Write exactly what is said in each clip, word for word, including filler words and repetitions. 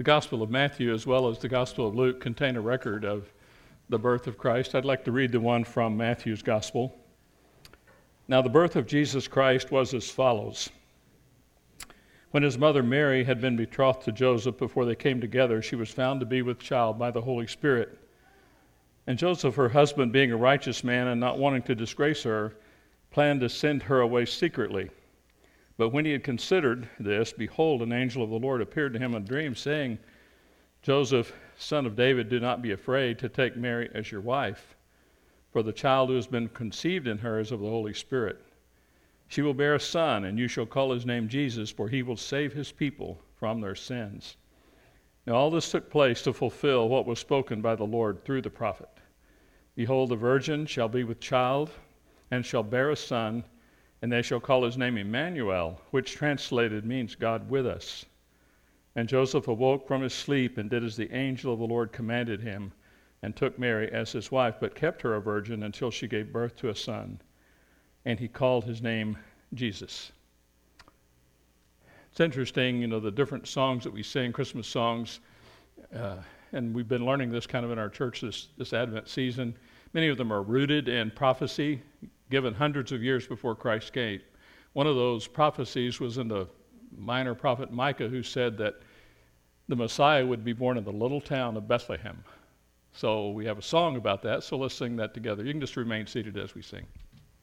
The Gospel of Matthew as well as the Gospel of Luke contain a record of the birth of Christ. I'd like to read the one from Matthew's Gospel. Now the birth of Jesus Christ was as follows. When his mother Mary had been betrothed to Joseph before they came together, she was found to be with child by the Holy Spirit. And Joseph, her husband, being a righteous man and not wanting to disgrace her, planned to send her away secretly. But when he had considered this, behold, an angel of the Lord appeared to him in a dream, saying, Joseph, son of David, do not be afraid to take Mary as your wife, for the child who has been conceived in her is of the Holy Spirit. She will bear a son, and you shall call his name Jesus, for he will save his people from their sins. Now all this took place to fulfill what was spoken by the Lord through the prophet. Behold, the virgin shall be with child, and shall bear a son, and they shall call his name Emmanuel, which translated means God with us. And Joseph awoke from his sleep and did as the angel of the Lord commanded him, and took Mary as his wife, but kept her a virgin until she gave birth to a son. And he called his name Jesus. It's interesting, you know, the different songs that we sing, Christmas songs, uh, and we've been learning this kind of in our church this, this Advent season. Many of them are rooted in prophecy given hundreds of years before Christ came. One of those prophecies was in the minor prophet Micah, who said that the Messiah would be born in the little town of Bethlehem. So we have a song about that, so let's sing that together. You can just remain seated as we sing.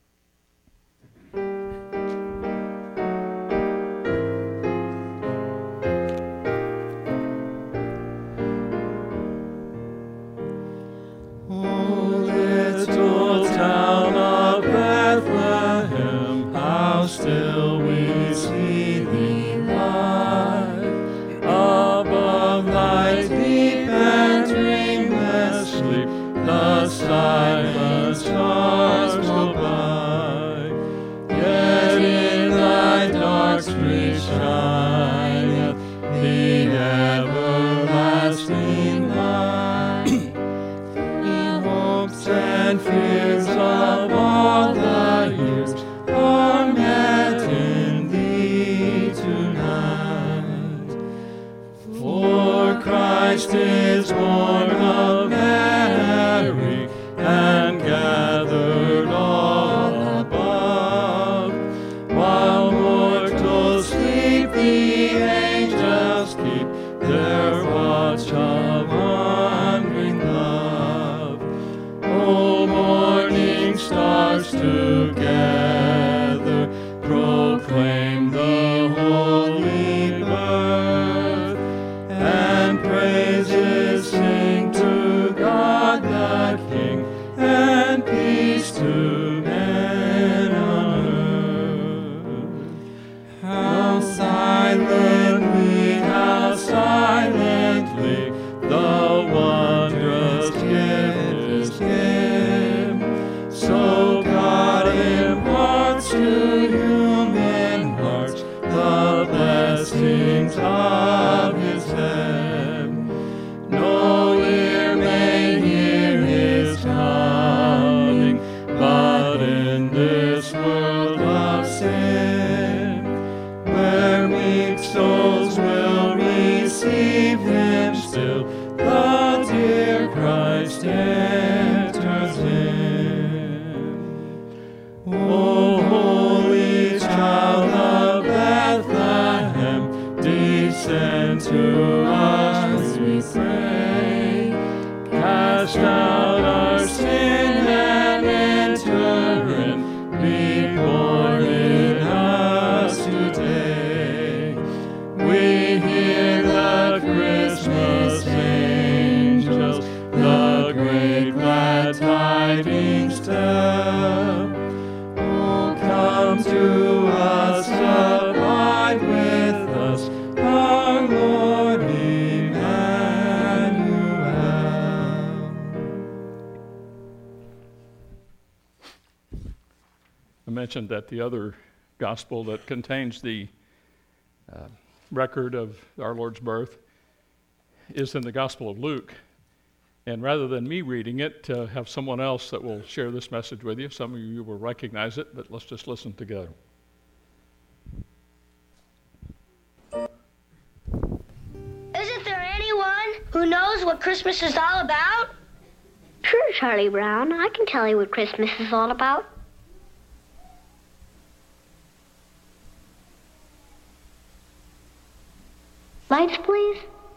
Still we see thee lie above thy deep and dreamless sleep. The silent stars go by, yet in thy dark streets shineth the everlasting light. The hopes and fears of all the years are met in thee tonight. For Christ is born of Mary and gathered all above. While mortals sleep, the angels keep their watch of wondering love. O morning stars together proclaim the holy birth, and praises sing to God the King, and peace to men on earth. How silently, how silently the wondrous gift is given. So God imparts to human hearts the blessings of his heaven. No ear may hear his coming, but in this world of sin, where weak souls will receive him still, the dear Christ enters in. O holy child of Bethlehem, descend to us, we pray. Cast out our sin and enter in, be born in us today. We hear the Christmas angels, the great glad tidings tell. Oh, come to us, abide with us, our Lord Emmanuel. I mentioned that the other gospel that contains the uh, record of our Lord's birth is in the Gospel of Luke. And rather than me reading it, uh, have someone else that will share this message with you. Some of you will recognize it, but let's just listen together. Isn't there who knows what Christmas is all about? Sure, Charlie Brown. I can tell you what Christmas is all about. Lights, please.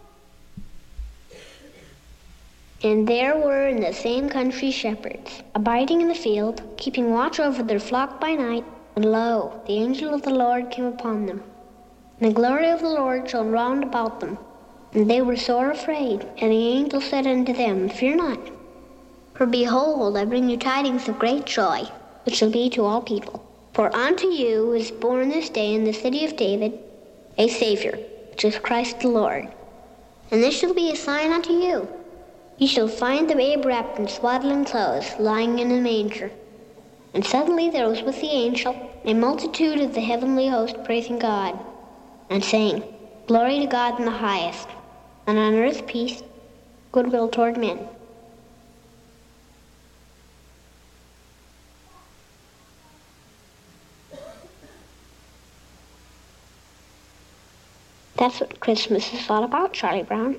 And there were in the same country shepherds, abiding in the field, keeping watch over their flock by night. And lo, the angel of the Lord came upon them. And the glory of the Lord shone round about them. And they were sore afraid. And the angel said unto them, Fear not. For behold, I bring you tidings of great joy, which shall be to all people. For unto you is born this day in the city of David a Savior, which is Christ the Lord. And this shall be a sign unto you. Ye shall find the babe wrapped in swaddling clothes, lying in a manger. And suddenly there was with the angel a multitude of the heavenly host praising God, and saying, Glory to God in the highest, and on earth peace, goodwill toward men. That's what Christmas is all about, Charlie Brown.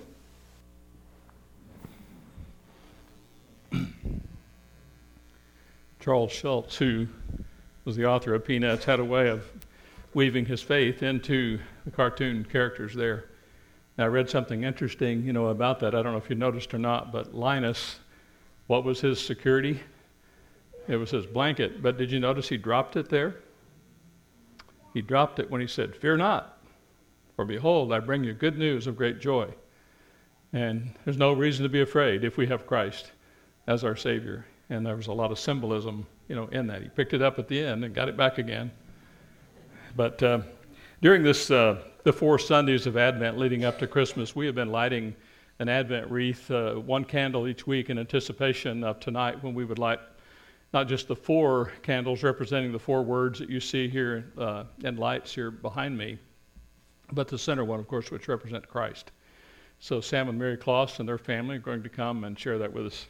Charles Schultz, who was the author of Peanuts, had a way of weaving his faith into the cartoon characters there. Now, I read something interesting, you know, about that. I don't know if you noticed or not, but Linus, what was his security? It was his blanket. But did you notice he dropped it there? He dropped it when he said, Fear not, for behold, I bring you good news of great joy. And there's no reason to be afraid if we have Christ as our Savior. And there was a lot of symbolism, you know, in that. He picked it up at the end and got it back again. But uh, during this, uh, the four Sundays of Advent leading up to Christmas, we have been lighting an Advent wreath, uh, one candle each week in anticipation of tonight when we would light not just the four candles representing the four words that you see here uh, in lights here behind me, but the center one, of course, which represents Christ. So Sam and Mary Kloss and their family are going to come and share that with us.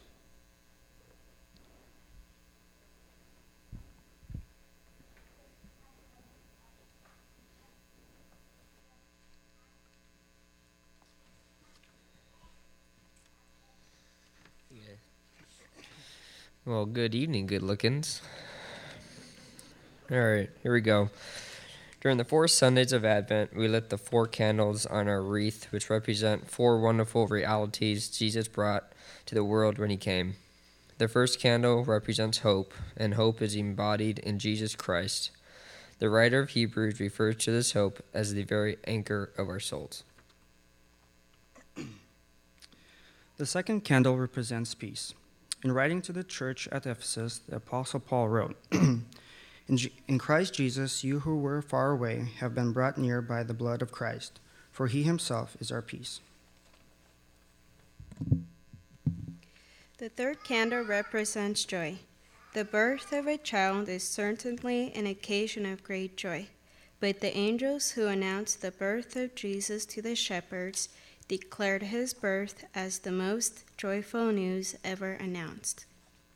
Well, good evening, good lookins. All right, here we go. During the four Sundays of Advent, we lit the four candles on our wreath, which represent four wonderful realities Jesus brought to the world when he came. The first candle represents hope, and hope is embodied in Jesus Christ. The writer of Hebrews refers to this hope as the very anchor of our souls. The second candle represents peace. In writing to the church at Ephesus, the Apostle Paul wrote, in, G- in Christ Jesus, you who were far away have been brought near by the blood of Christ, for he himself is our peace. The third candle represents joy. The birth of a child is certainly an occasion of great joy, but the angels who announced the birth of Jesus to the shepherds declared his birth as the most joyful news ever announced.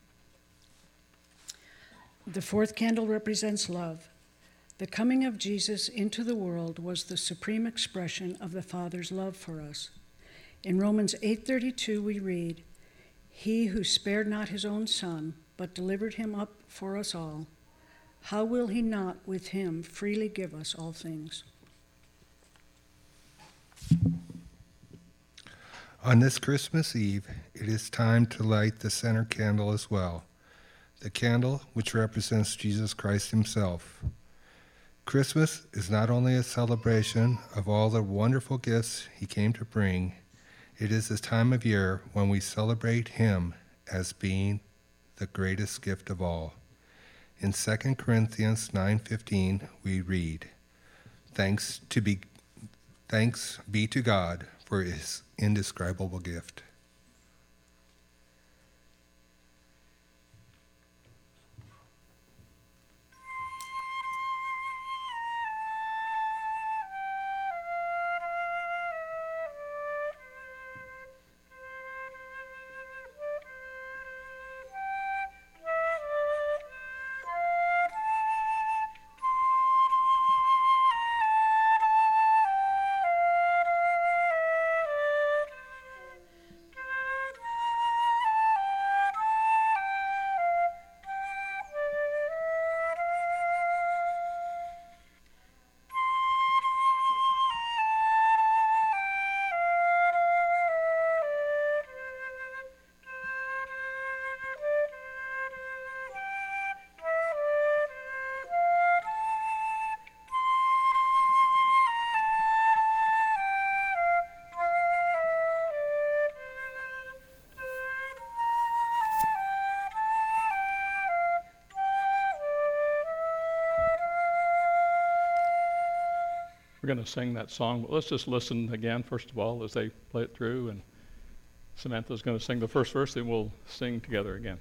The fourth candle represents love. The coming of Jesus into the world was the supreme expression of the Father's love for us. In Romans eight thirty-two we read, He who spared not his own Son, but delivered him up for us all, how will he not with him freely give us all things? On this Christmas Eve, it is time to light the center candle as well, the candle which represents Jesus Christ himself. Christmas is not only a celebration of all the wonderful gifts he came to bring, it is a time of year when we celebrate him as being the greatest gift of all. In Second Corinthians nine fifteen, we read, Thanks to be, thanks be to God for his indescribable gift. we're going to sing that song. But let's just listen again, first of all, as they play it through. And Samantha's going to sing the first verse, then we'll sing together again.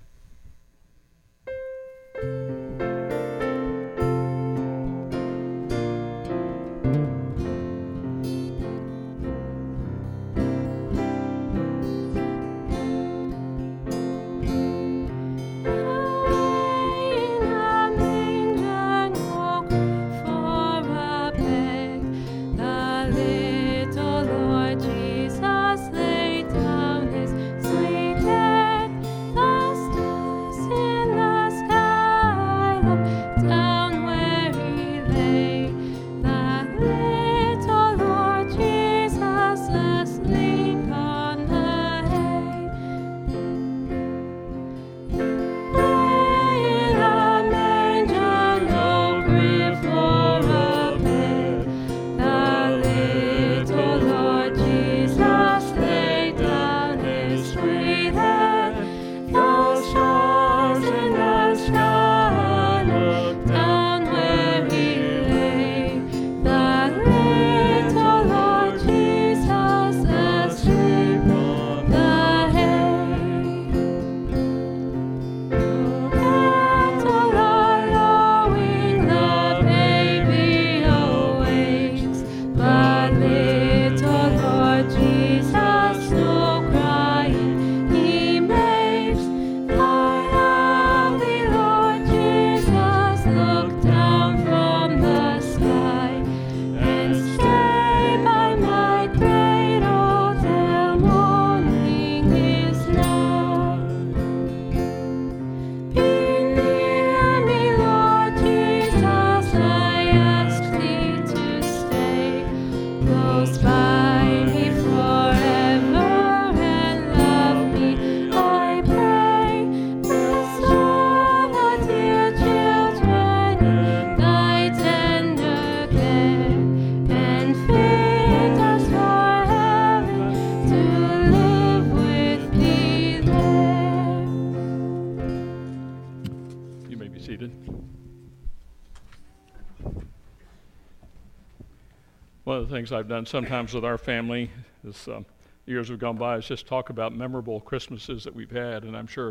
One of the things I've done sometimes with our family as um, years have gone by is just talk about memorable Christmases that we've had, and I'm sure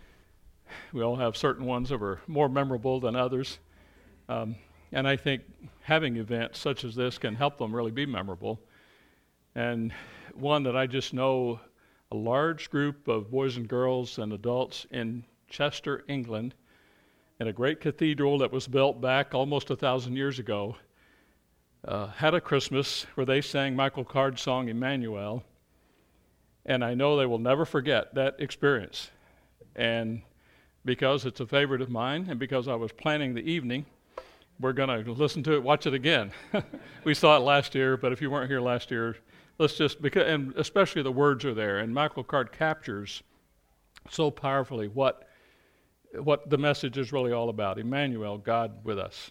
we all have certain ones that were more memorable than others. Um, and I think having events such as this can help them really be memorable. And one that I just know a large group of boys and girls and adults in Chester, England, in a great cathedral that was built back almost a thousand years ago, uh, had a Christmas where they sang Michael Card's song, Emmanuel. And I know they will never forget that experience. And because it's a favorite of mine, and because I was planning the evening, we're going to listen to it, watch it again. We saw it last year, but if you weren't here last year, let's just, because, and especially the words are there, and Michael Card captures so powerfully what, what the message is really all about. Emmanuel, God with us.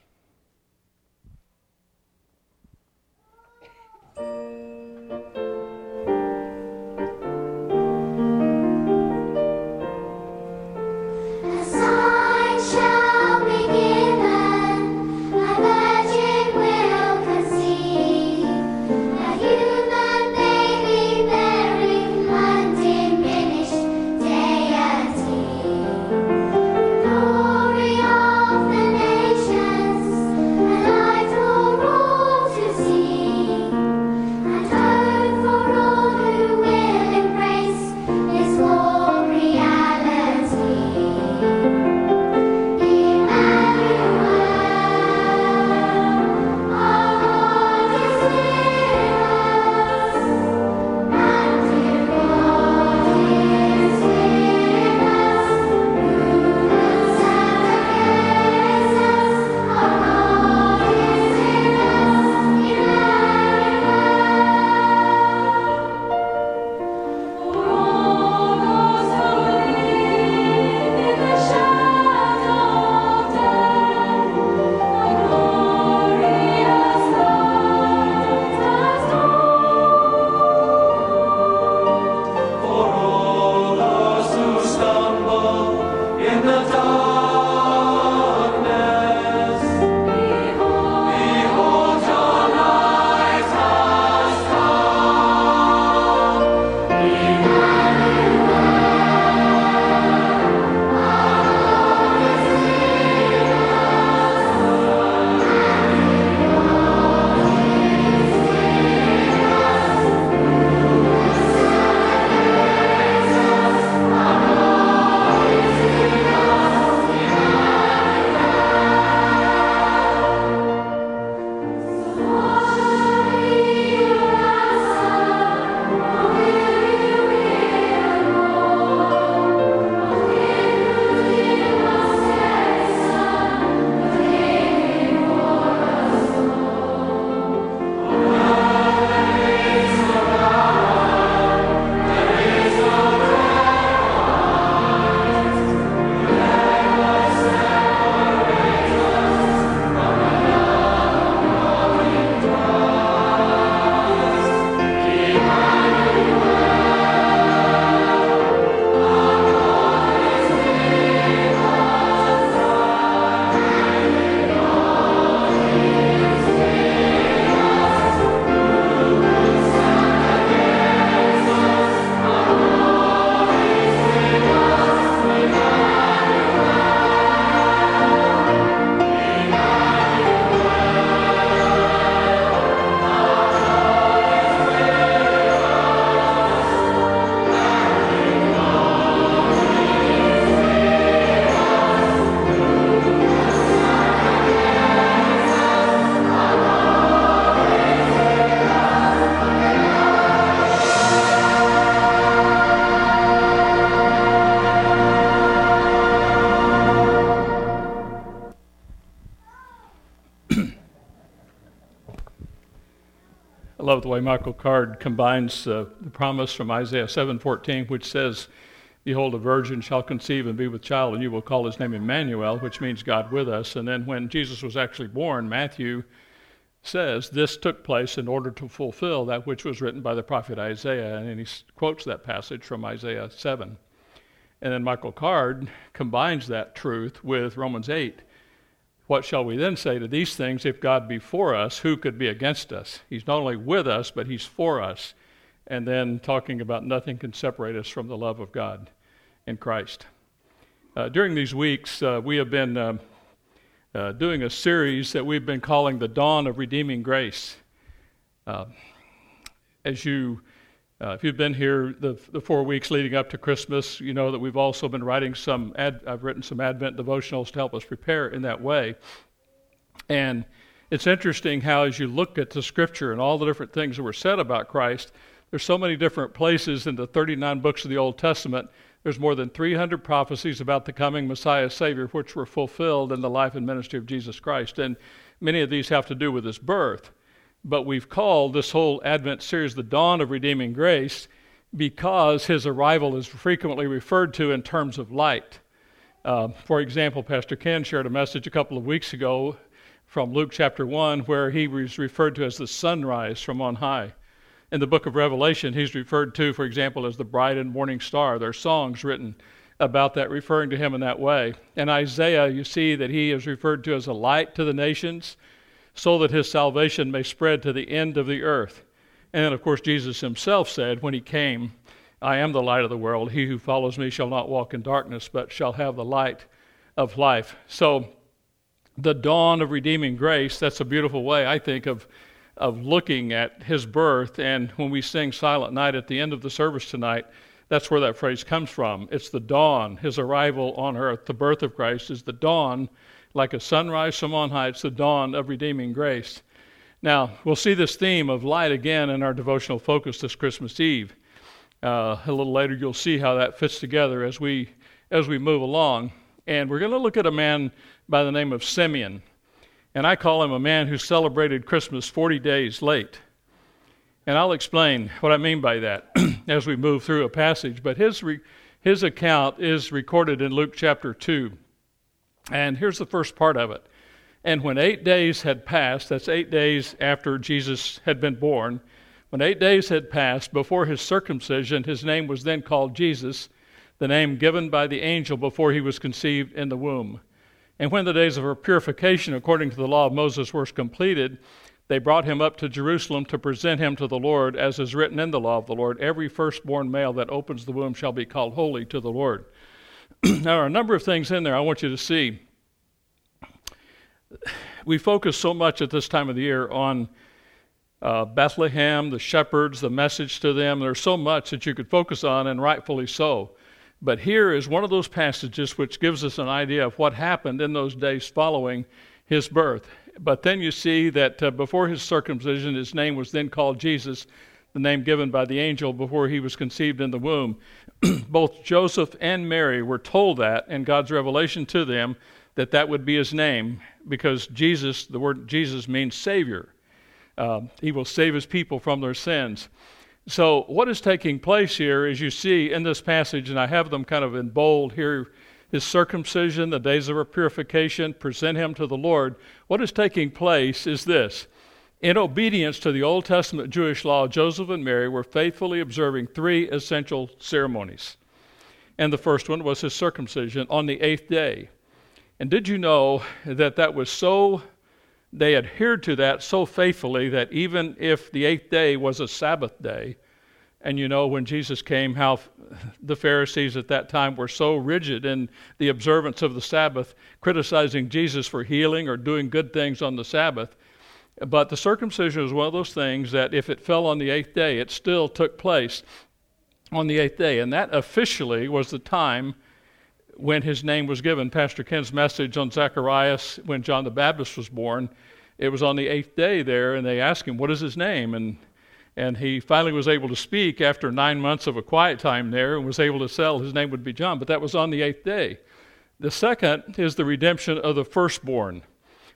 Glory love the way Michael Card combines uh, the promise from Isaiah seven fourteen, which says, "Behold, a virgin shall conceive and be with child, and you will call his name Emmanuel," which means God with us. And then when Jesus was actually born, Matthew says this took place in order to fulfill that which was written by the prophet Isaiah, and he quotes that passage from Isaiah seven. And then Michael Card combines that truth with Romans eight. What shall we then say to these things? If God be for us, who could be against us? He's not only with us, but he's for us. And then talking about nothing can separate us from the love of God in Christ. Uh, during these weeks, uh, we have been uh, uh, doing a series that we've been calling The Dawn of Redeeming Grace. Uh, as you, uh, if you've been here the, the four weeks leading up to Christmas, you know that we've also been writing some, ad, I've written some Advent devotionals to help us prepare in that way. And it's interesting how as you look at the Scripture and all the different things that were said about Christ, there's so many different places in the thirty-nine books of the Old Testament. There's more than three hundred prophecies about the coming Messiah Savior, which were fulfilled in the life and ministry of Jesus Christ. And many of these have to do with his birth. But we've called this whole Advent series The Dawn of Redeeming Grace because his arrival is frequently referred to in terms of light. Uh, for example, Pastor Ken shared a message a couple of weeks ago from Luke chapter one where he was referred to as the sunrise from on high. In the book of Revelation, he's referred to, for example, as the bright and morning star. There are songs written about that, referring to him in that way. In Isaiah, you see that he is referred to as a light to the nations, so that his salvation may spread to the end of the earth. And then, of course, Jesus himself said when he came, "I am the light of the world. He who follows me shall not walk in darkness, but shall have the light of life." So the dawn of redeeming grace, that's a beautiful way, I think, of of looking at his birth. And when we sing Silent Night at the end of the service tonight, that's where that phrase comes from. It's the dawn, his arrival on earth. The birth of Christ is the dawn, like a sunrise from on high. It's the dawn of redeeming grace. Now, we'll see this theme of light again in our devotional focus this Christmas Eve. Uh, a little later, you'll see how that fits together as we as we move along. And we're going to look at a man by the name of Simeon. And I call him a man who celebrated Christmas forty days late. And I'll explain what I mean by that as we move through a passage. But his re- his account is recorded in Luke chapter two. And here's the first part of it. "And when eight days had passed," that's eight days after Jesus had been born, "when eight days had passed before his circumcision, his name was then called Jesus, the name given by the angel before he was conceived in the womb. And when the days of her purification according to the law of Moses were completed, they brought him up to Jerusalem to present him to the Lord, as is written in the law of the Lord, every firstborn male that opens the womb shall be called holy to the Lord." Now, there are a number of things in there I want you to see. We focus so much at this time of the year on uh, Bethlehem, the shepherds, the message to them. There's so much that you could focus on, and rightfully so. But here is one of those passages which gives us an idea of what happened in those days following his birth. But then you see that uh, before his circumcision, his name was then called Jesus, the name given by the angel before he was conceived in the womb. Both Joseph and Mary were told that in God's revelation to them, that that would be his name, because Jesus, the word Jesus means Savior. Uh, he will save his people from their sins. So what is taking place here, as you see in this passage, and I have them kind of in bold here, his circumcision, the days of her purification, present him to the Lord. What is taking place is this. In obedience to the Old Testament Jewish law, Joseph and Mary were faithfully observing three essential ceremonies. And the first one was his circumcision on the eighth day. And did you know that that was so, they adhered to that so faithfully that even if the eighth day was a Sabbath day, and you know when Jesus came, how the Pharisees at that time were so rigid in the observance of the Sabbath, criticizing Jesus for healing or doing good things on the Sabbath. But the circumcision was one of those things that if it fell on the eighth day, it still took place on the eighth day. And that officially was the time when his name was given. Pastor Ken's message on Zacharias when John the Baptist was born, it was on the eighth day there, and they asked him, what is his name? And and he finally was able to speak after nine months of a quiet time there and was able to tell his name would be John, but that was on the eighth day. The second is the redemption of the firstborn.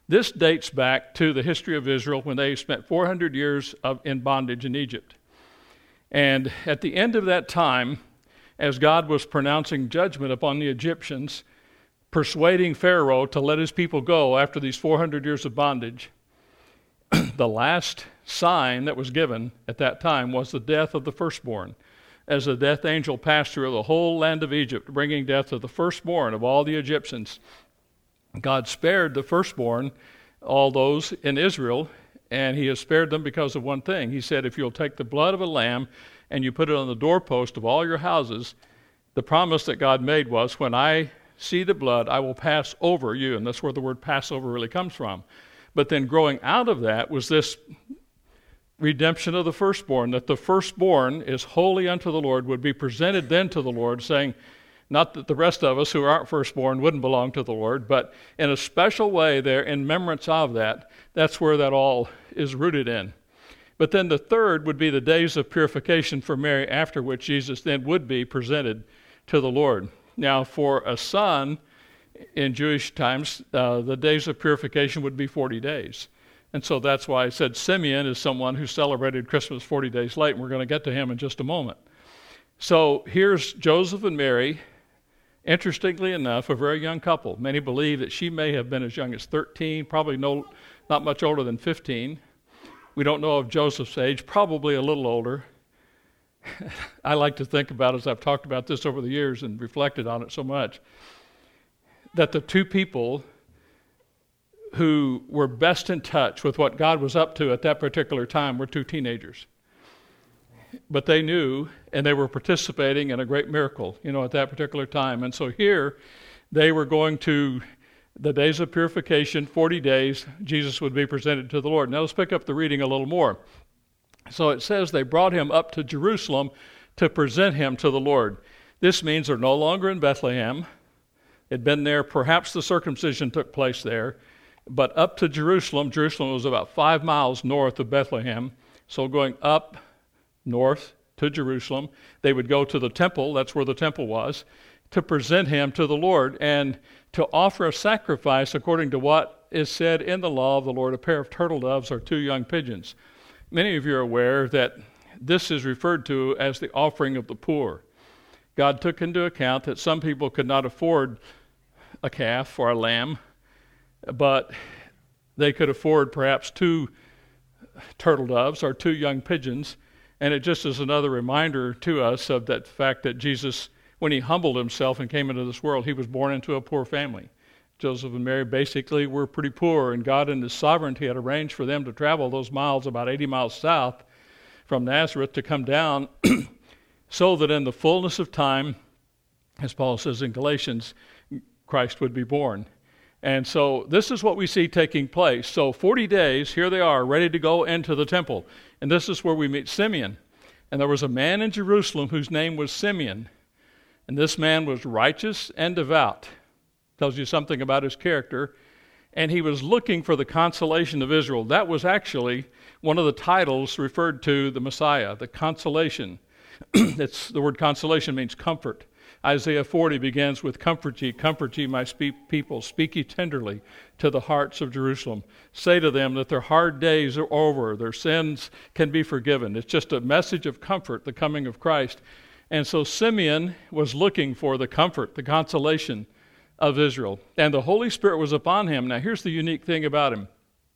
This dates back to the history of Israel when they spent four hundred years of, in bondage in Egypt. And at the end of that time, as God was pronouncing judgment upon the Egyptians, persuading Pharaoh to let his people go after these four hundred years of bondage, the last sign that was given at that time was the death of the firstborn, as the death angel passed through the whole land of Egypt, bringing death to the firstborn of all the Egyptians. God spared the firstborn, all those in Israel, and he has spared them because of one thing. He said, if you'll take the blood of a lamb and you put it on the doorpost of all your houses, the promise that God made was, when I see the blood, I will pass over you. And that's where the word Passover really comes from. But then growing out of that was this redemption of the firstborn, that the firstborn is holy unto the Lord, would be presented then to the Lord, saying, not that the rest of us who aren't firstborn wouldn't belong to the Lord, but in a special way there, in remembrance of that, that's where that all is rooted in. But then the third would be the days of purification for Mary, after which Jesus then would be presented to the Lord. Now, for a son in Jewish times, uh, the days of purification would be forty days. And so that's why I said Simeon is someone who celebrated Christmas forty days late, and we're going to get to him in just a moment. So here's Joseph and Mary, interestingly enough, a very young couple. Many believe that she may have been as young as thirteen, probably no, not much older than fifteen. We don't know of Joseph's age, probably a little older. I like to think about, as I've talked about this over the years and reflected on it so much, that the two people who were best in touch with what God was up to at that particular time were two teenagers. But they knew, and they were participating in a great miracle, you know, at that particular time. And so here, they were going to the days of purification, forty days, Jesus would be presented to the Lord. Now let's pick up the reading a little more. So it says they brought him up to Jerusalem to present him to the Lord. This means they're no longer in Bethlehem. They'd been there, perhaps the circumcision took place there, but up to Jerusalem. Jerusalem was about five miles north of Bethlehem. So going up north to Jerusalem, they would go to the temple, that's where the temple was, to present him to the Lord and to offer a sacrifice according to what is said in the law of the Lord, a pair of turtle doves or two young pigeons. Many of you are aware that this is referred to as the offering of the poor. God took into account that some people could not afford a calf or a lamb, but they could afford perhaps two turtle doves or two young pigeons. And it just is another reminder to us of that fact that Jesus, when he humbled himself and came into this world, he was born into a poor family. Joseph and Mary basically were pretty poor, and God in his sovereignty had arranged for them to travel those miles, about eighty miles south from Nazareth, to come down so that in the fullness of time, as Paul says in Galatians, Christ would be born. And so this is what we see taking place. So forty days, here they are, ready to go into the temple. And this is where we meet Simeon. And there was a man in Jerusalem whose name was Simeon. And this man was righteous and devout. Tells you something about his character. And he was looking for the consolation of Israel. That was actually one of the titles referred to the Messiah, the consolation. It's, the word consolation means comfort. Isaiah forty begins with, comfort ye, comfort ye, my spe- people, speak ye tenderly to the hearts of Jerusalem. Say to them that their hard days are over, their sins can be forgiven. It's just a message of comfort, the coming of Christ. And so Simeon was looking for the comfort, the consolation of Israel. And the Holy Spirit was upon him. Now here's the unique thing about him.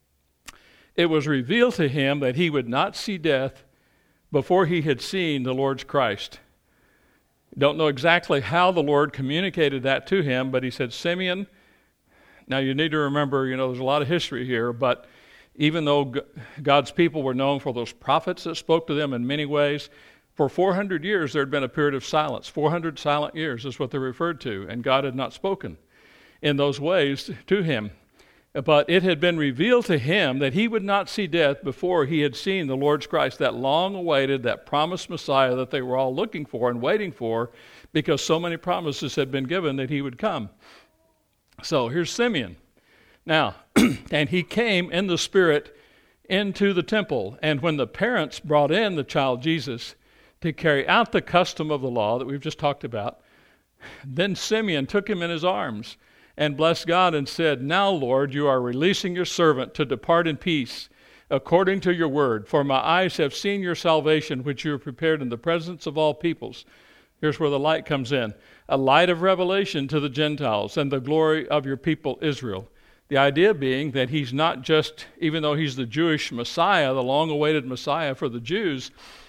It was revealed to him that he would not see death before he had seen the Lord's Christ. Don't know exactly how the Lord communicated that to him, but he said, Simeon, now you need to remember, you know, there's a lot of history here, but even though God's people were known for those prophets that spoke to them in many ways, for four hundred years there had been a period of silence. four hundred silent years is what they're referred to, and God had not spoken in those ways to him. But it had been revealed to him that he would not see death before he had seen the Lord's Christ, that long-awaited, that promised Messiah that they were all looking for and waiting for, because so many promises had been given that he would come. So here's Simeon. Now, and he came in the Spirit into the temple, and when the parents brought in the child Jesus to carry out the custom of the law that we've just talked about, then Simeon took him in his arms and blessed God and said, "Now, Lord, you are releasing your servant to depart in peace, according to your word. For my eyes have seen your salvation, which you have prepared in the presence of all peoples." Here's where the light comes in. "A light of revelation to the Gentiles and the glory of your people Israel." The idea being that he's not just, even though he's the Jewish Messiah, the long-awaited Messiah for the Jews,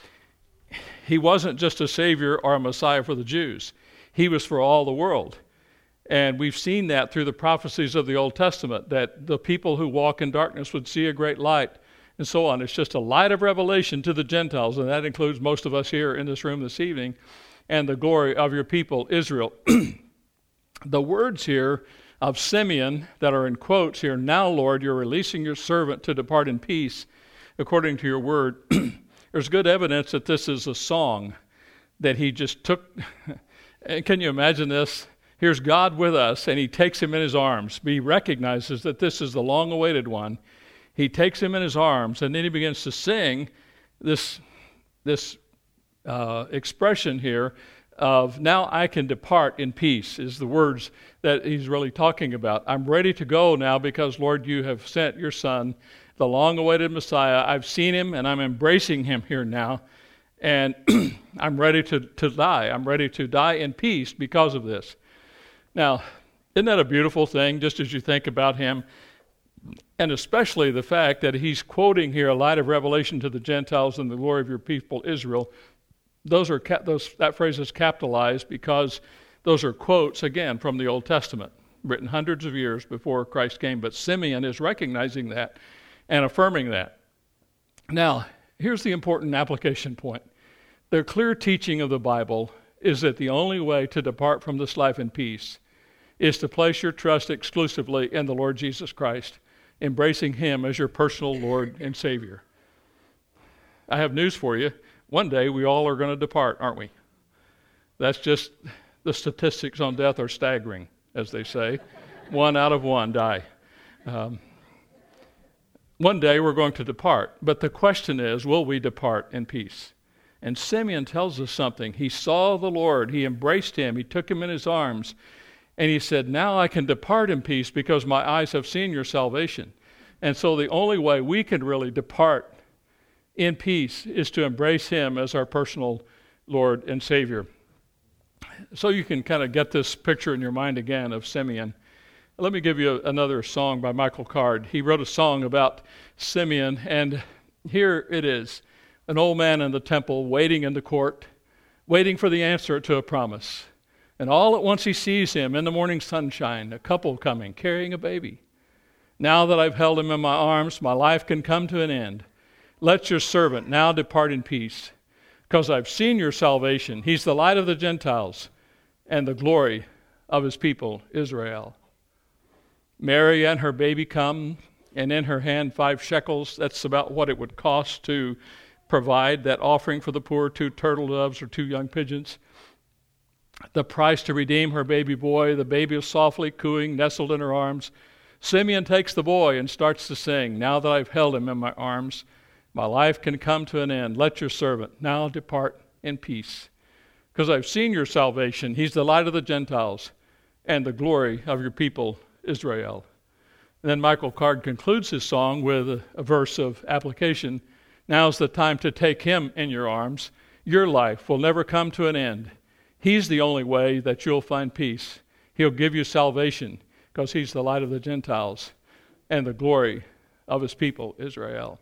he wasn't just a Savior or a Messiah for the Jews. He was for all the world. And we've seen that through the prophecies of the Old Testament, that the people who walk in darkness would see a great light, and so on. It's just a light of revelation to the Gentiles, and that includes most of us here in this room this evening, and the glory of your people, Israel. The words here of Simeon that are in quotes here, "Now, Lord, you're releasing your servant to depart in peace, according to your word." There's good evidence that this is a song that he just took. Can you imagine this? Here's God with us, and he takes him in his arms. He recognizes that this is the long-awaited one. He takes him in his arms, and then he begins to sing this, this uh, expression here of, "Now I can depart in peace," is the words that he's really talking about. I'm ready to go now because, Lord, you have sent your son, the long-awaited Messiah. I've seen him, and I'm embracing him here now. And I'm ready to, to die. I'm ready to die in peace because of this. Now, isn't that a beautiful thing, just as you think about him? And especially the fact that he's quoting here a light of revelation to the Gentiles and the glory of your people, Israel. Those are those that phrase is capitalized because those are quotes, again, from the Old Testament, written hundreds of years before Christ came. But Simeon is recognizing that and affirming that. Now, here's the important application point. The clear teaching of the Bible is that the only way to depart from this life in peace is to place your trust exclusively in the Lord Jesus Christ, embracing him as your personal Lord and Savior. I have news for you. One day we all are going to depart, aren't we? That's just, the statistics on death are staggering, as they say. One out of one die. Um, one day we're going to depart, but the question is, will we depart in peace? And Simeon tells us something. He saw the Lord. He embraced him. He took him in his arms. And he said, "Now I can depart in peace because my eyes have seen your salvation." And so the only way we can really depart in peace is to embrace him as our personal Lord and Savior. So you can kind of get this picture in your mind again of Simeon. Let me give you another song by Michael Card. He wrote a song about Simeon, and here it is. An old man in the temple waiting in the court, waiting for the answer to a promise. And all at once he sees him in the morning sunshine, a couple coming, carrying a baby. "Now that I've held him in my arms, my life can come to an end. Let your servant now depart in peace, because I've seen your salvation. He's the light of the Gentiles and the glory of his people, Israel." Mary and her baby come, and in her hand five shekels. That's about what it would cost to provide that offering for the poor, two turtle doves or two young pigeons. The price to redeem her baby boy. The baby is softly cooing, nestled in her arms. Simeon takes the boy and starts to sing, "Now that I've held him in my arms, my life can come to an end. Let your servant now depart in peace, because I've seen your salvation. He's the light of the Gentiles and the glory of your people, Israel." And then Michael Card concludes his song with a, a verse of application. "Now's the time to take him in your arms. Your life will never come to an end. He's the only way that you'll find peace. He'll give you salvation because he's the light of the Gentiles and the glory of his people, Israel."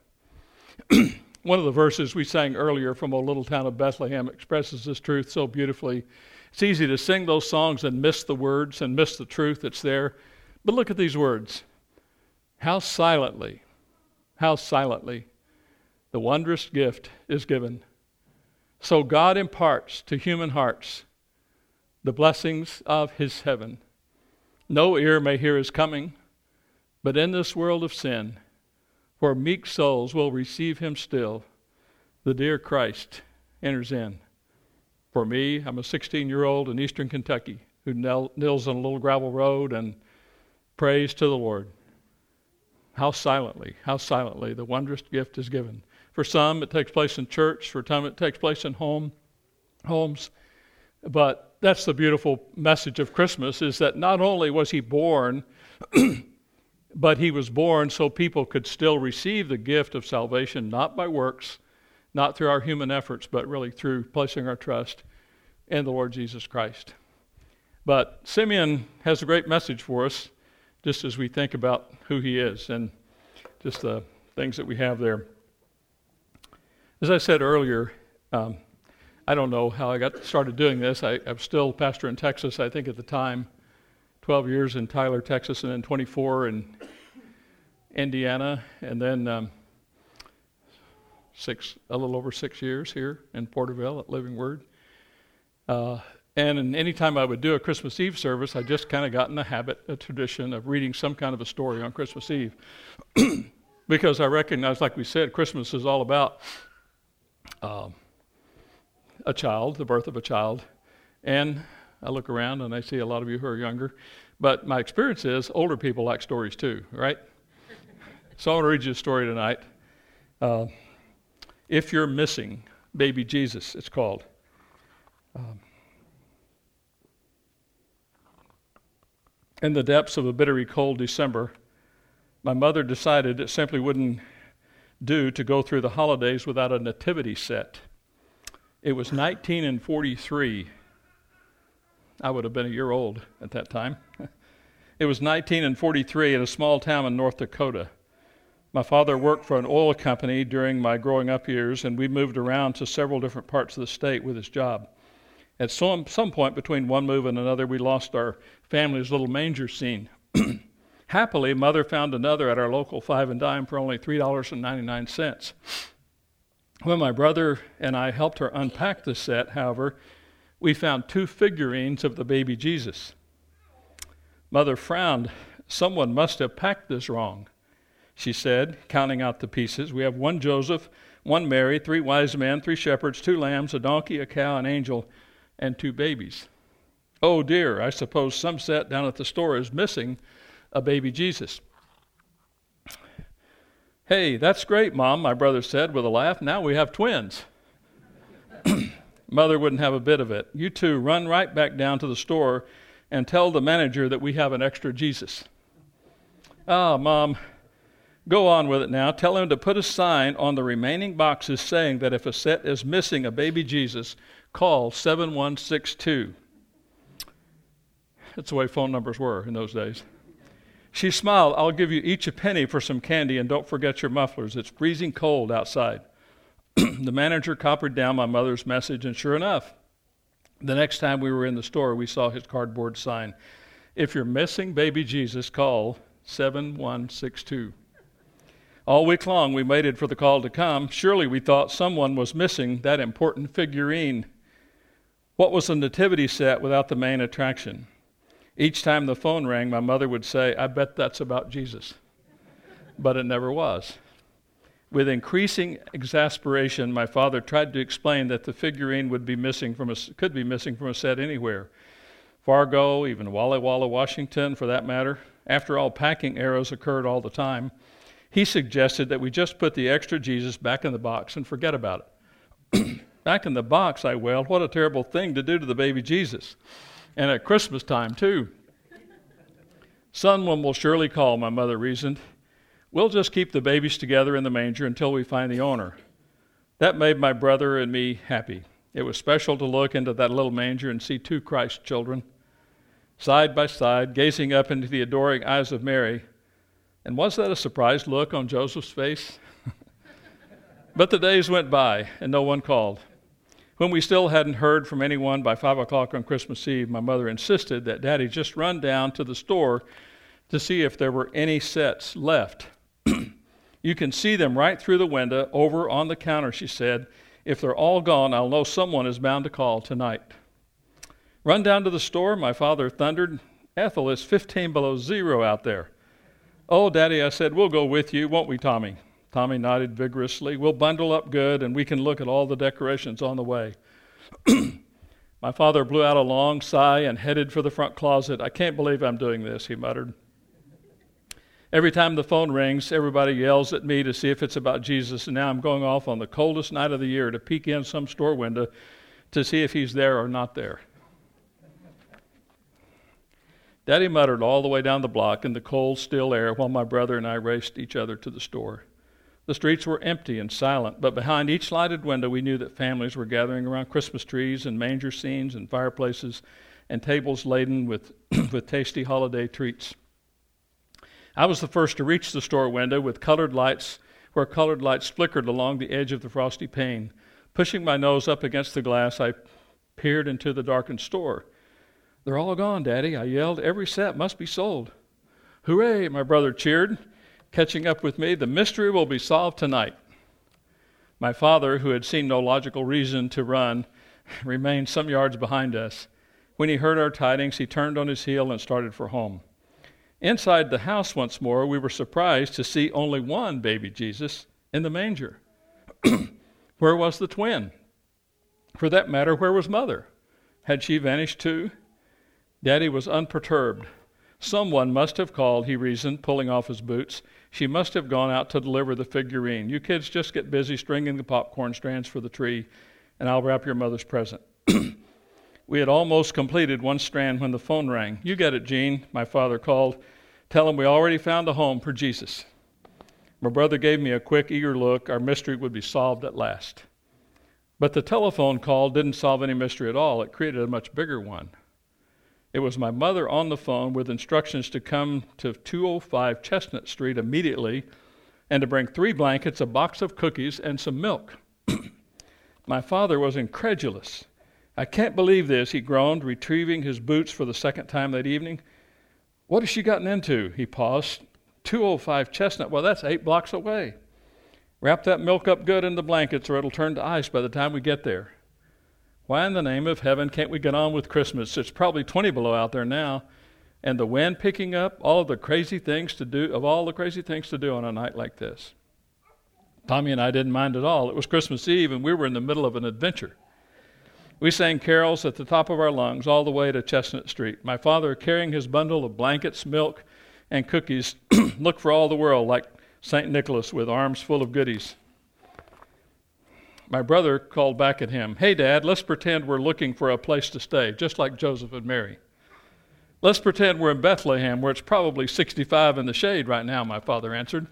One of the verses we sang earlier from O Little Town of Bethlehem expresses this truth so beautifully. It's easy to sing those songs and miss the words and miss the truth that's there. But look at these words. How silently, how silently the wondrous gift is given. So God imparts to human hearts the blessings of his heaven. No ear may hear his coming, but in this world of sin, where meek souls will receive him still, the dear Christ enters in. For me, I'm a sixteen-year-old in eastern Kentucky who kneels on a little gravel road and prays to the Lord. How silently, how silently the wondrous gift is given. For some, it takes place in church. For some, it takes place in home, homes. But that's the beautiful message of Christmas, is that not only was he born, but he was born so people could still receive the gift of salvation, not by works, not through our human efforts, but really through placing our trust in the Lord Jesus Christ. But Simeon has a great message for us, just as we think about who he is and just the things that we have there. As I said earlier, um, I don't know how I got started doing this. I, I'm still pastor in Texas, I think at the time, twelve years in Tyler, Texas, and then twenty-four in Indiana, and then um, six, a little over six years here in Porterville at Living Word. Uh, and any time I would do a Christmas Eve service, I just kind of got in the habit, a tradition of reading some kind of a story on Christmas Eve. Because I recognize, like we said, Christmas is all about um, a child, the birth of a child. And I look around and I see a lot of you who are younger. But my experience is older people like stories too, right? So I want to read you a story tonight. Uh, If You're Missing Baby Jesus, it's called. Um, in the depths of a bittery cold December, my mother decided it simply wouldn't do to go through the holidays without a nativity set. It was nineteen forty-three. I would have been a year old at that time. It was nineteen forty-three in a small town in North Dakota. My father worked for an oil company during my growing up years, and we moved around to several different parts of the state with his job. At some, some point between one move and another, we lost our family's little manger scene. Happily, Mother found another at our local Five and Dime for only three dollars and ninety-nine cents. When my brother and I helped her unpack the set, however, we found two figurines of the baby Jesus. Mother frowned. Someone must have packed this wrong, she said, counting out the pieces. We have one Joseph, one Mary, three wise men, three shepherds, two lambs, a donkey, a cow, an angel, and two babies. Oh dear, I suppose some set down at the store is missing a baby Jesus. Hey, that's great, Mom, my brother said with a laugh. Now we have twins. Mother wouldn't have a bit of it. You two run right back down to the store and tell the manager that we have an extra Jesus. Ah, Mom, go on with it now. Tell him to put a sign on the remaining boxes saying that if a set is missing a baby Jesus, call seven one six two. That's the way phone numbers were in those days. She smiled. I'll give you each a penny for some candy, and don't forget your mufflers. It's freezing cold outside. The manager copied down my mother's message, and sure enough, the next time we were in the store, we saw his cardboard sign. If you're missing baby Jesus, call seven one six two. All week long, we waited for the call to come. Surely we thought someone was missing that important figurine. What was a nativity set without the main attraction? Each time the phone rang, my mother would say, I bet that's about Jesus. But it never was. With increasing exasperation, my father tried to explain that the figurine would be missing from a, could be missing from a set anywhere. Fargo, even Walla Walla, Washington, for that matter. After all, packing errors occurred all the time. He suggested that we just put the extra Jesus back in the box and forget about it. Back in the box, I wailed. What a terrible thing to do to the baby Jesus. And at Christmas time, too. Someone will surely call, my mother reasoned. We'll just keep the babies together in the manger until we find the owner. That made my brother and me happy. It was special to look into that little manger and see two Christ children, side by side, gazing up into the adoring eyes of Mary. And was that a surprised look on Joseph's face? But the days went by, and no one called. When we still hadn't heard from anyone by five o'clock on Christmas Eve, my mother insisted that Daddy just run down to the store to see if there were any sets left. You can see them right through the window over on the counter, she said. If they're all gone, I'll know someone is bound to call tonight. Run down to the store, my father thundered. Ethel, it's fifteen below zero out there. Oh, Daddy, I said, we'll go with you, won't we, Tommy? Tommy nodded vigorously. We'll bundle up good, and we can look at all the decorations on the way. My father blew out a long sigh and headed for the front closet. I can't believe I'm doing this, he muttered. Every time the phone rings, everybody yells at me to see if it's about Jesus, and now I'm going off on the coldest night of the year to peek in some store window to see if he's there or not there. Daddy muttered all the way down the block in the cold, still air while my brother and I raced each other to the store. The streets were empty and silent, but behind each lighted window we knew that families were gathering around Christmas trees and manger scenes and fireplaces and tables laden with, with tasty holiday treats. I was the first to reach the store window with colored lights, where colored lights flickered along the edge of the frosty pane. Pushing my nose up against the glass, I peered into the darkened store. "They're all gone, Daddy," I yelled. "Every set must be sold." "Hooray," my brother cheered, catching up with me. "The mystery will be solved tonight." My father, who had seen no logical reason to run, remained some yards behind us. When he heard our tidings, he turned on his heel and started for home. Inside the house once more, we were surprised to see only one baby Jesus in the manger. Where was the twin? For that matter, where was Mother? Had she vanished too? Daddy was unperturbed. Someone must have called, he reasoned, pulling off his boots. She must have gone out to deliver the figurine. You kids just get busy stringing the popcorn strands for the tree, and I'll wrap your mother's present. We had almost completed one strand when the phone rang. "You get it, Gene," my father called. "Tell him we already found a home for Jesus." My brother gave me a quick, eager look. Our mystery would be solved at last. But the telephone call didn't solve any mystery at all. It created a much bigger one. It was my mother on the phone with instructions to come to two oh five Chestnut Street immediately and to bring three blankets, a box of cookies, and some milk. My father was incredulous. "I can't believe this," he groaned, retrieving his boots for the second time that evening. "What has she gotten into?" He paused. two oh five Chestnut, well, that's eight blocks away. "Wrap that milk up good in the blankets or it'll turn to ice by the time we get there." Why in the name of heaven can't we get on with Christmas? It's probably twenty below out there now, and the wind picking up, all of the crazy things to do, of all the crazy things to do on a night like this. Tommy and I didn't mind at all. It was Christmas Eve, and we were in the middle of an adventure. We sang carols at the top of our lungs all the way to Chestnut Street. My father, carrying his bundle of blankets, milk, and cookies, looked for all the world like Saint Nicholas with arms full of goodies. My brother called back at him, "Hey, Dad, let's pretend we're looking for a place to stay, just like Joseph and Mary." "Let's pretend we're in Bethlehem, where it's probably sixty-five in the shade right now," my father answered.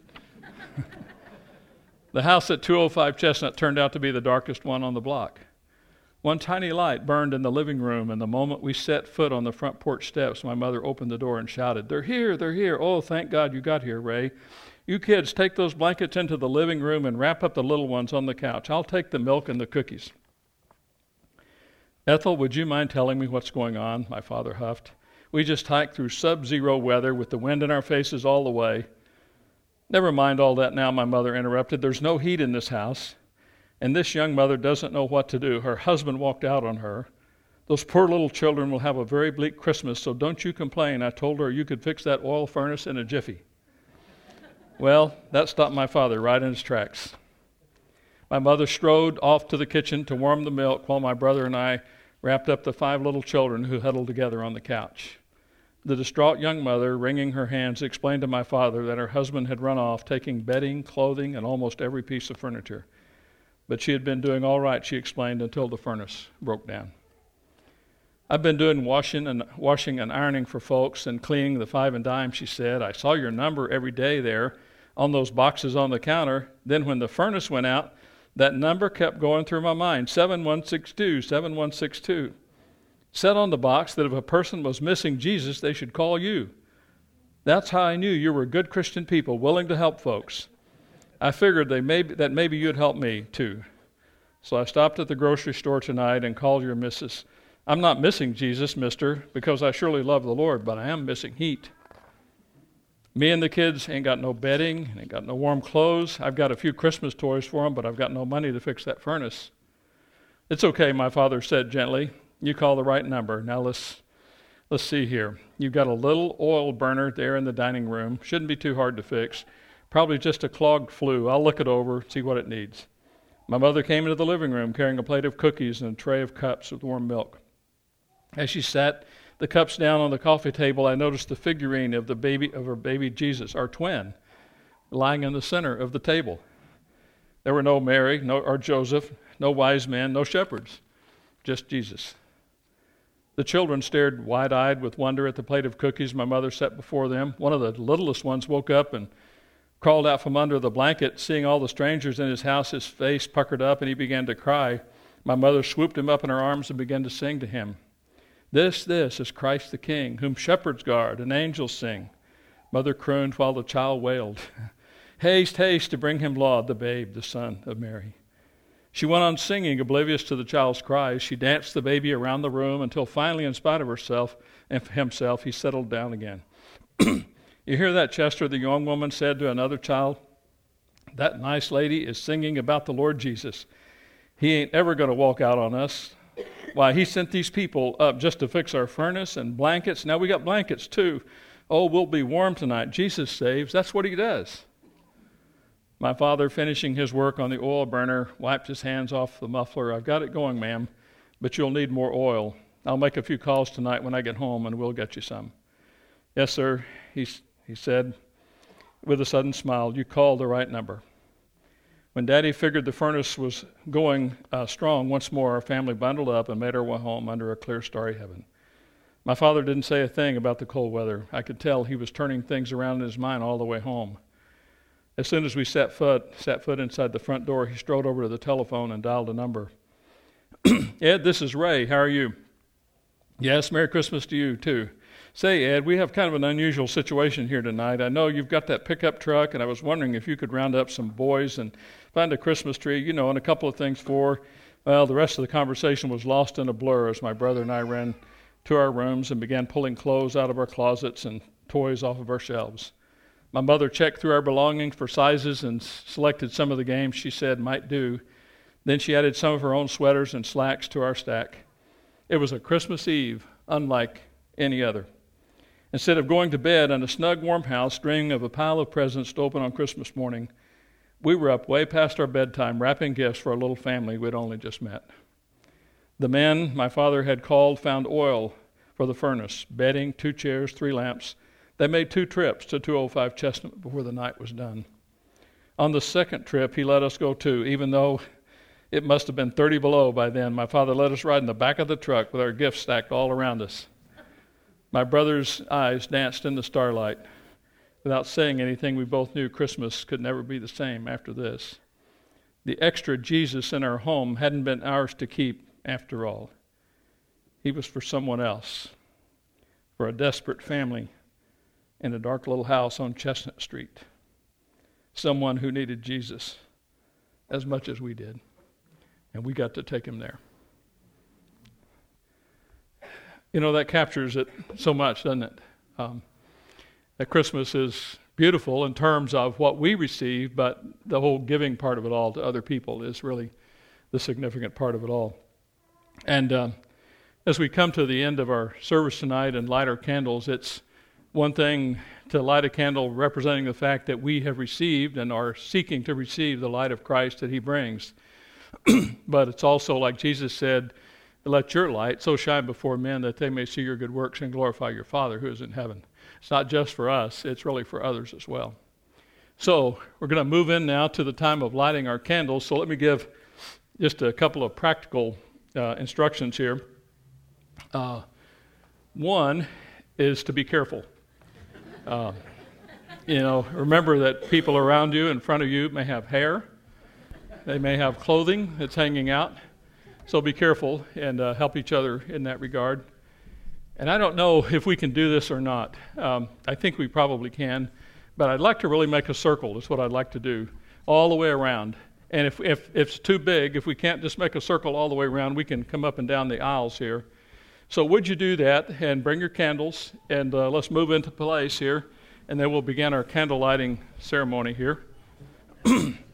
The house at two oh five Chestnut turned out to be the darkest one on the block. One tiny light burned in the living room, and the moment we set foot on the front porch steps, my mother opened the door and shouted, "They're here, they're here. Oh, thank God you got here, Ray. You kids, take those blankets into the living room and wrap up the little ones on the couch. I'll take the milk and the cookies." "Ethel, would you mind telling me what's going on?" my father huffed. "We just hiked through sub-zero weather with the wind in our faces all the way." "Never mind all that now," my mother interrupted. "There's no heat in this house. And this young mother doesn't know what to do. Her husband walked out on her. Those poor little children will have a very bleak Christmas, so don't you complain. I told her you could fix that oil furnace in a jiffy." Well, that stopped my father right in his tracks. My mother strode off to the kitchen to warm the milk while my brother and I wrapped up the five little children who huddled together on the couch. The distraught young mother, wringing her hands, explained to my father that her husband had run off, taking bedding, clothing, and almost every piece of furniture. But she had been doing all right, she explained, until the furnace broke down. "I've been doing washing and washing and ironing for folks and cleaning the five and dime," she said. "I saw your number every day there on those boxes on the counter. Then when the furnace went out, that number kept going through my mind, seven one six two, seven one six two. Said on the box that if a person was missing Jesus, they should call you. That's how I knew you were good Christian people, willing to help folks. I figured they may, that maybe you'd help me, too. So I stopped at the grocery store tonight and called your missus. I'm not missing Jesus, mister, because I surely love the Lord, but I am missing heat. Me and the kids ain't got no bedding, ain't got no warm clothes. I've got a few Christmas toys for them, but I've got no money to fix that furnace." "It's okay," my father said gently. "You call the right number. Now let's let's see here. You've got a little oil burner there in the dining room. Shouldn't be too hard to fix. Probably just a clogged flue. I'll look it over, see what it needs." My mother came into the living room carrying a plate of cookies and a tray of cups with warm milk. As she sat the cups down on the coffee table, I noticed the figurine of the baby of her baby Jesus, our twin, lying in the center of the table. There were no Mary, no or Joseph, no wise men, no shepherds, just Jesus. The children stared wide-eyed with wonder at the plate of cookies my mother set before them. One of the littlest ones woke up and crawled out from under the blanket. Seeing all the strangers in his house, his face puckered up, and he began to cry. My mother swooped him up in her arms and began to sing to him. This, this is Christ the King, whom shepherds guard and angels sing. Mother crooned while the child wailed. Haste, haste to bring him laud, the babe, the son of Mary. She went on singing, oblivious to the child's cries. She danced the baby around the room until finally, in spite of herself and himself, he settled down again. You hear that, Chester, the young woman said to another child. That nice lady is singing about the Lord Jesus. He ain't ever going to walk out on us. Why, he sent these people up just to fix our furnace and blankets. Now we got blankets too. Oh, we'll be warm tonight. Jesus saves. That's what he does. My father, finishing his work on the oil burner, wiped his hands off the muffler. I've got it going, ma'am, but you'll need more oil. I'll make a few calls tonight when I get home, and we'll get you some. Yes, sir, he, he said with a sudden smile. You called the right number. When Daddy figured the furnace was going uh, strong once more, our family bundled up and made our way home under a clear, starry heaven. My father didn't say a thing about the cold weather. I could tell he was turning things around in his mind all the way home. As soon as we set foot, set foot inside the front door, he strode over to the telephone and dialed a number. Ed, this is Ray. How are you? Yes, Merry Christmas to you, too. Say, Ed, we have kind of an unusual situation here tonight. I know you've got that pickup truck, and I was wondering if you could round up some boys and find a Christmas tree, you know, and a couple of things for. Well, the rest of the conversation was lost in a blur as my brother and I ran to our rooms and began pulling clothes out of our closets and toys off of our shelves. My mother checked through our belongings for sizes and selected some of the games she said might do. Then she added some of her own sweaters and slacks to our stack. It was a Christmas Eve unlike any other. Instead of going to bed in a snug, warm house, dreaming of a pile of presents to open on Christmas morning, we were up way past our bedtime wrapping gifts for a little family we'd only just met. The men my father had called found oil for the furnace, bedding, two chairs, three lamps. They made two trips to two oh five Chestnut before the night was done. On the second trip, he let us go too, even though it must have been thirty below by then. My father let us ride in the back of the truck with our gifts stacked all around us. My brother's eyes danced in the starlight. Without saying anything, we both knew Christmas could never be the same after this. The extra Jesus in our home hadn't been ours to keep after all. He was for someone else, for a desperate family in a dark little house on Chestnut Street. Someone who needed Jesus as much as we did. And we got to take him there. You know, that captures it so much, doesn't it? Um, that Christmas is beautiful in terms of what we receive, but the whole giving part of it all to other people is really the significant part of it all. And uh, as we come to the end of our service tonight and light our candles, it's one thing to light a candle representing the fact that we have received and are seeking to receive the light of Christ that he brings. But it's also, like Jesus said, let your light so shine before men that they may see your good works and glorify your Father who is in heaven. It's not just for us, it's really for others as well. So we're going to move in now to the time of lighting our candles. So let me give just a couple of practical uh, instructions here. Uh, one is to be careful. Uh, you know, remember that people around you, in front of you, may have hair. They may have clothing that's hanging out. So be careful and uh, help each other in that regard. And I don't know if we can do this or not. Um, I think we probably can. But I'd like to really make a circle. That's what I'd like to do, all the way around. And if, if, if it's too big, if we can't just make a circle all the way around, we can come up and down the aisles here. So would you do that and bring your candles, and uh, let's move into place here, and then we'll begin our candle lighting ceremony here.